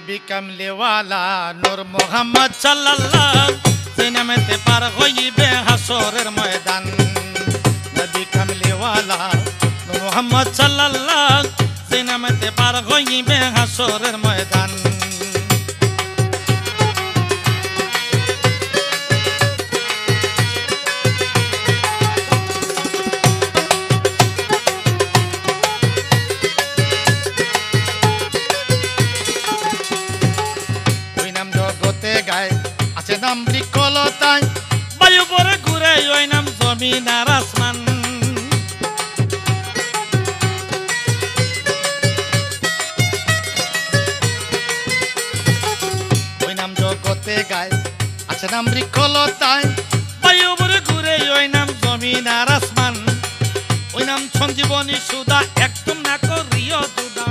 নবী কামলিওয়ালা নূর মুহাম্মদ সাল্লাল্লাহ সেই নামেতে পার হইবে হাসরের ময়দান নবী কামলিওয়ালা নূর মুহাম্মদ সাল্লাল্লাহ সেই নামেতে পার হইবে হাসরের ময়দান আছে নাম বৃক্ষলতায় বায়ু পরে ঘুরে ওই নাম জমিন আর আসমান ওই নাম জগতে গায় আছে নাম বৃক্ষলতায় বায়ু পরে ঘুরে ওই নাম জমিন আর আসমান ওই নাম সঞ্জীবনী সুধা একদম না করিও দুধা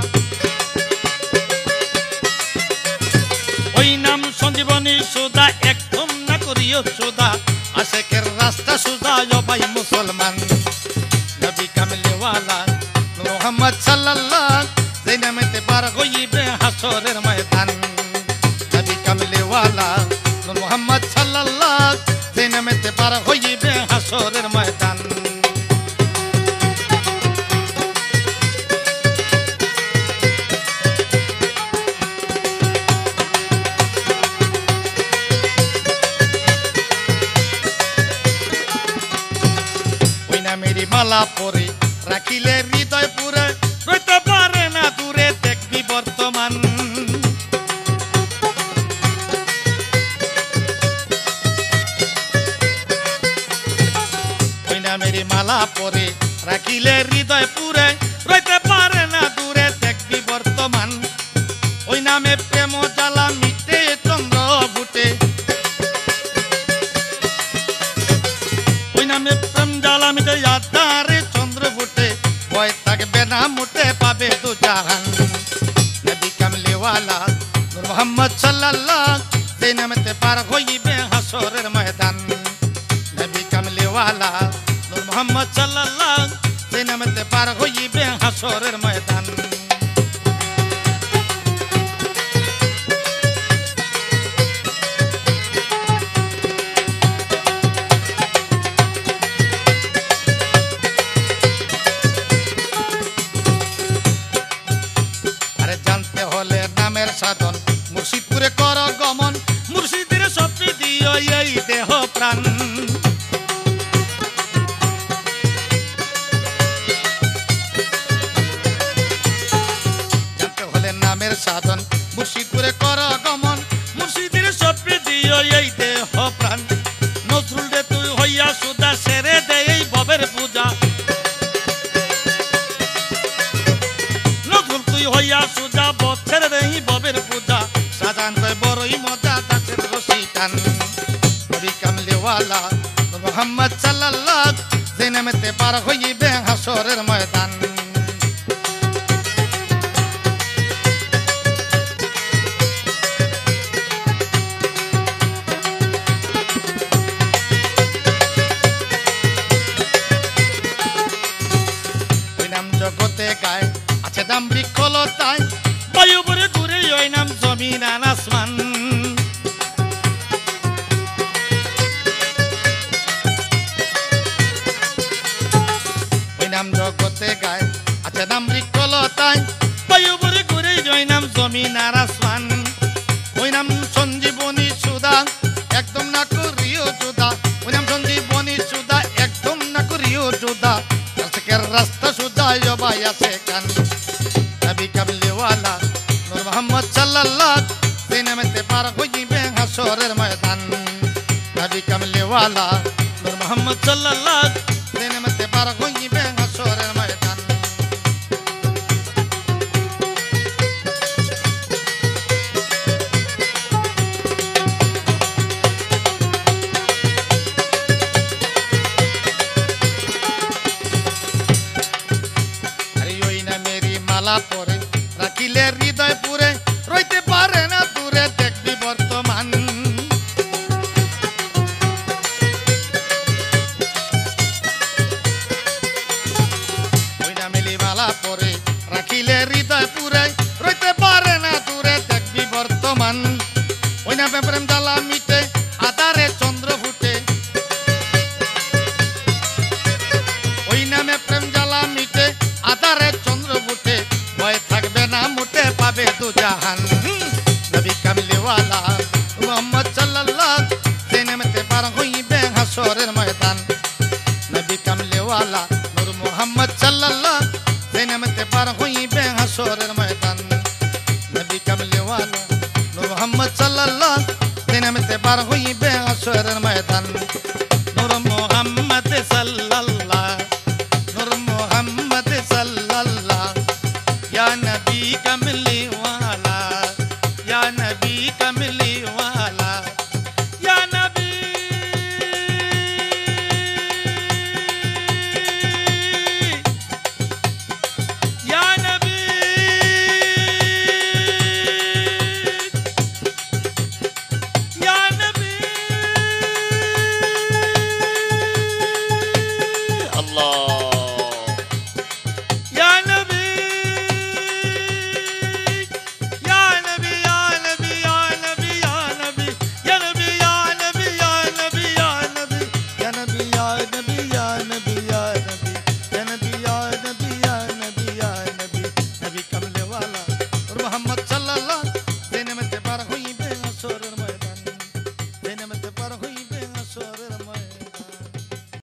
ওই নাম সঞ্জীবনী সুধা একদম না করিও সুধা আশেকের রাস্তা সুধা ভাই মুসলমান নবী কামলিওয়ালা মুহাম্মদ সাল্লাল্লাহ যেই নামেতে পার হইবে হাসরের ময়দান নবী কামলিওয়ালা মুহাম্মদ সাল্লাল্লাহ যেই নামেতে পার হইবে হাসরের ময়দান মেরি মালা পরে রাখিলে হৃদয় পুরে রইতে পারে না দূরে দেখবি বর্তমান ওই না মেরি মালা পরে রাখিলে হৃদয় পুরে রইতে পারে না দূরে দেখবি বর্তমান ওই নামে প্রেম জ্বালা মিটে চন্দ্র ফুটে ওই নামে প্রেম জ্বালা মিটে আধারে চন্দ্র ফুটে ভয় থাকবে না মুটে পাবে দু জাহান নবী কামলিওয়ালা নূর মুহাম্মদ সাল্লাল্লাহ সেই নামেতে পার হইবে হাসরের ময়দান নবী কামলিওয়ালা নূর মুহাম্মদ সাল্লাল্লাহ সেই নামেতে পার হইবে হাসরের ময়দান সাধন মুর্শিদপুরে কর গমন মুর্শিদের স্বপ্নে দিও এই দেহ প্রাণ জানতে হলে নামের সাধন মুর্শিদপুরে কর গমন মুর্শিদের স্বপ্নে দিও এই দেহ প্রাণ নজরুল রে তুই হইয়া সুদা সেরে দে এই ভবের পূজা নজরুল তুই হইয়া সুজা বছর দেই ববের পূজা সাজান কয় বড়ই মজা দাসের রসিটান নবী কামলিওয়ালা মুহাম্মদ সাল্লাল্লাহ যেই নামেতে পার হইবে হাসরের ময়দান ওই নাম জগতে গায় আছে নাম বৃক্ষলতায় বায়ু পরে ঘুরে ওই নাম জমিন আর আসমান ওই নাম জগতে গায় আছে নাম বৃক্ষলতায় বায়ু পরে ঘুরে ওই নাম জমিন আর আসমান ওই নাম সঞ্জীবনী সুধা একদম না করিও জুদা ওই নাম সঞ্জীবনী সুধা একদম না করিও জুদা আশেকের রাস্তা সুধা ভাই আছে কান নবী কামলিওয়ালা নূর মুহাম্মদ সাল্লাল্লাহ সেই নামেতে পার হইবে হাসরের ময়দান নবী কামলিওয়ালা নূর মুহাম্মদ সাল্লাল্লাহ সেই নামেতে পার হইবে হাসরের ময়দান আরে ওই না মেরি মালা পরে রাখিলে হৃদয় পুরে রইতে পারে না দূরে দেখবি বর্তমান ওই না মেলি মালা পরে রাখিলে হৃদয় পুরে রইতে পারে না দূরে দেখবি বর্তমান নামে প্রেম জ্বালা মিটে আধারে চন্দ্র ফুটে ওই নামে প্রেম জ্বালা মিটে আধারে চন্দ্র ফুটে ভয় থাকবে না মুটে পাবে দু জাহান নবী কামলিওয়ালা মুহাম্মদ সাল্লাল্লাহ সেই নামেতে পার হইবে হাসরের ময়দান নবী কামলিওয়ালা নূর মুহাম্মদ সাল্লাল্লাহ সেই নামেতে পার হইবে হাসরের ময়দান নবী কামলিওয়ালা নূর মুহাম্মদ সাল্লাল্লাহ সেই নামেতে পার